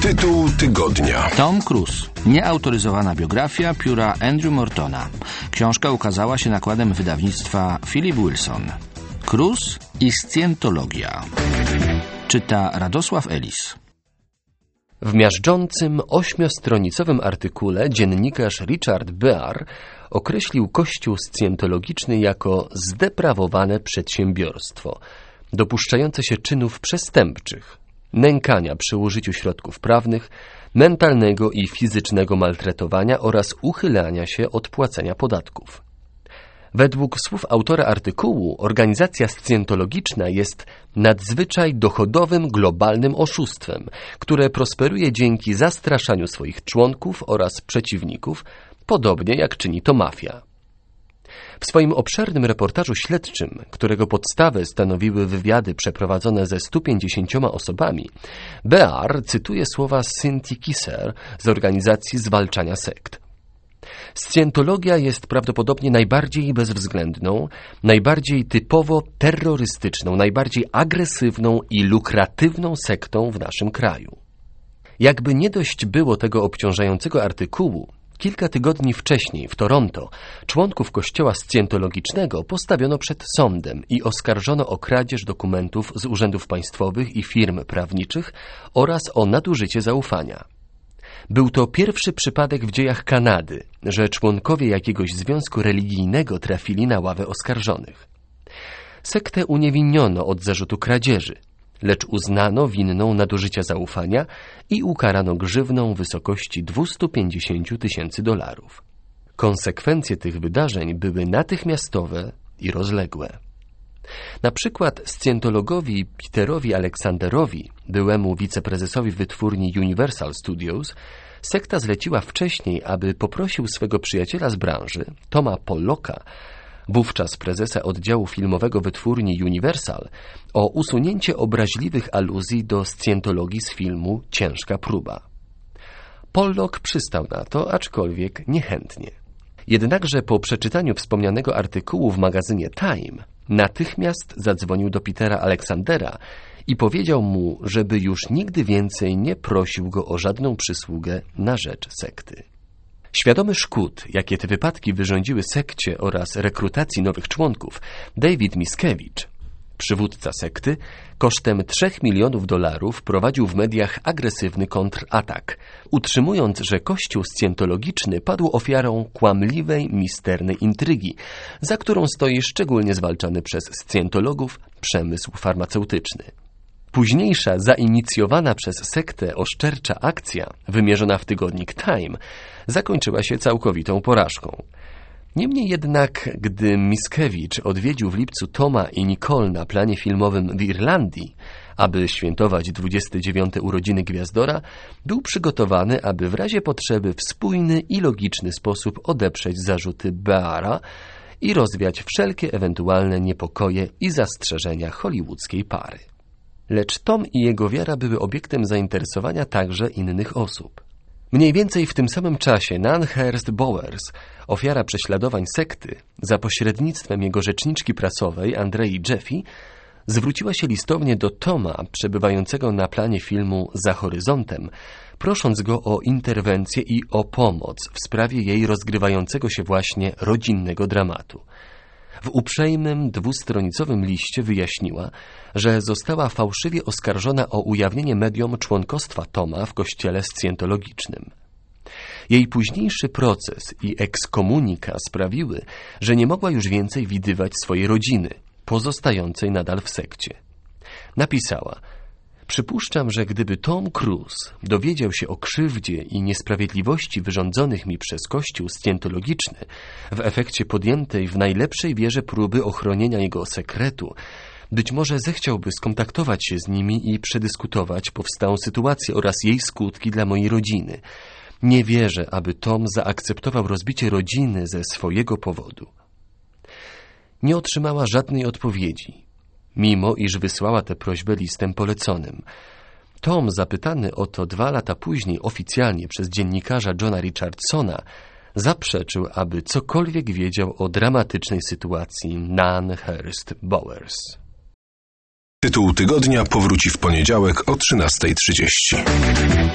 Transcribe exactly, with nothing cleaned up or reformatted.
Tytuł tygodnia. Tom Cruise. Nieautoryzowana biografia pióra Andrew Mortona. Książka ukazała się nakładem wydawnictwa Philip Wilson. Cruise i scjentologia. Czyta Radosław Elis. W miażdżącym, ośmiostronicowym artykule dziennikarz Richard Bear określił Kościół scjentologiczny jako zdeprawowane przedsiębiorstwo, dopuszczające się czynów przestępczych, nękania przy użyciu środków prawnych, mentalnego i fizycznego maltretowania oraz uchylania się od płacenia podatków. Według słów autora artykułu, organizacja scjentologiczna jest nadzwyczaj dochodowym, globalnym oszustwem, które prosperuje dzięki zastraszaniu swoich członków oraz przeciwników, podobnie jak czyni to mafia. W swoim obszernym reportażu śledczym, którego podstawę stanowiły wywiady przeprowadzone ze stu pięćdziesięcioma osobami, Bear cytuje słowa Cynthii Kisser z organizacji zwalczania sekt. Scjentologia jest prawdopodobnie najbardziej bezwzględną, najbardziej typowo terrorystyczną, najbardziej agresywną i lukratywną sektą w naszym kraju. Jakby nie dość było tego obciążającego artykułu, kilka tygodni wcześniej w Toronto członków kościoła scjentologicznego postawiono przed sądem i oskarżono o kradzież dokumentów z urzędów państwowych i firm prawniczych oraz o nadużycie zaufania. Był to pierwszy przypadek w dziejach Kanady, że członkowie jakiegoś związku religijnego trafili na ławę oskarżonych. Sektę uniewinniono od zarzutu kradzieży, lecz uznano winną nadużycia zaufania i ukarano grzywną w wysokości dwieście pięćdziesiąt tysięcy dolarów. Konsekwencje tych wydarzeń były natychmiastowe i rozległe. Na przykład scjentologowi Peterowi Aleksanderowi, byłemu wiceprezesowi wytwórni Universal Studios, sekta zleciła wcześniej, aby poprosił swego przyjaciela z branży, Toma Pollocka, wówczas prezesa oddziału filmowego wytwórni Universal, o usunięcie obraźliwych aluzji do scjentologii z filmu Ciężka próba. Pollock przystał na to, aczkolwiek niechętnie. Jednakże po przeczytaniu wspomnianego artykułu w magazynie Time natychmiast zadzwonił do Petera Aleksandera i powiedział mu, żeby już nigdy więcej nie prosił go o żadną przysługę na rzecz sekty. Świadomy szkód, jakie te wypadki wyrządziły sekcie oraz rekrutacji nowych członków, David Miscavige, przywódca sekty, kosztem trzech milionów dolarów prowadził w mediach agresywny kontratak, utrzymując, że kościół scjentologiczny padł ofiarą kłamliwej, misternej intrygi, za którą stoi szczególnie zwalczany przez scjentologów przemysł farmaceutyczny. Późniejsza, zainicjowana przez sektę oszczercza akcja, wymierzona w tygodnik Time, zakończyła się całkowitą porażką. Niemniej jednak, gdy Miscavige odwiedził w lipcu Toma i Nicole na planie filmowym w Irlandii, aby świętować dwudzieste dziewiąte urodziny Gwiazdora, był przygotowany, aby w razie potrzeby w spójny i logiczny sposób odeprzeć zarzuty Beara i rozwiać wszelkie ewentualne niepokoje i zastrzeżenia hollywoodzkiej pary. Lecz Tom i jego wiara były obiektem zainteresowania także innych osób. Mniej więcej w tym samym czasie Nan Hurst Bowers, ofiara prześladowań sekty, za pośrednictwem jego rzeczniczki prasowej Andrei Jeffy, zwróciła się listownie do Toma, przebywającego na planie filmu Za horyzontem, prosząc go o interwencję i o pomoc w sprawie jej rozgrywającego się właśnie rodzinnego dramatu. W uprzejmym, dwustronicowym liście wyjaśniła, że została fałszywie oskarżona o ujawnienie mediom członkostwa Toma w kościele scjentologicznym. Jej późniejszy proces i ekskomunika sprawiły, że nie mogła już więcej widywać swojej rodziny, pozostającej nadal w sekcie. Napisała: przypuszczam, że gdyby Tom Cruise dowiedział się o krzywdzie i niesprawiedliwości wyrządzonych mi przez Kościół scjentologiczny w efekcie podjętej w najlepszej wierze próby ochronienia jego sekretu, być może zechciałby skontaktować się z nimi i przedyskutować powstałą sytuację oraz jej skutki dla mojej rodziny. Nie wierzę, aby Tom zaakceptował rozbicie rodziny ze swojego powodu. Nie otrzymała żadnej odpowiedzi, mimo iż wysłała tę prośbę listem poleconym. Tom, zapytany o to dwa lata później oficjalnie przez dziennikarza Johna Richardsona, zaprzeczył, aby cokolwiek wiedział o dramatycznej sytuacji Nan Hurst Bowers. Tytuł tygodnia powróci w poniedziałek o trzynasta trzydzieści.